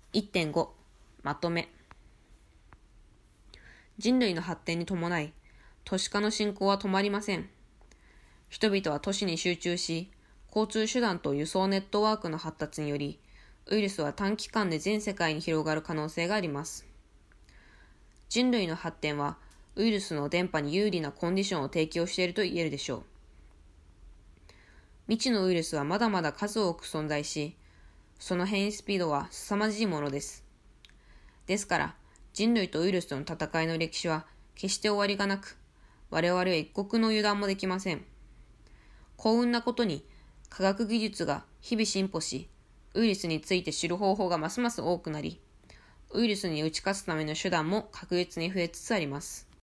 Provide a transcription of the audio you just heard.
1.5 まとめ。人類の発展に伴い、都市化の進行は止まりません。人々は都市に集中し、交通手段と輸送ネットワークの発達により、ウイルスは短期間で全世界に広がる可能性があります。人類の発展は、ウイルスの伝播に有利なコンディションを提供していると言えるでしょう。未知のウイルスはまだまだ数多く存在し、その変異スピードは凄まじいものです。ですから、人類とウイルスとの戦いの歴史は決して終わりがなく、我々は一刻の油断もできません。幸運なことに、科学技術が日々進歩し、ウイルスについて知る方法がますます多くなり、ウイルスに打ち勝つための手段も確実に増えつつあります。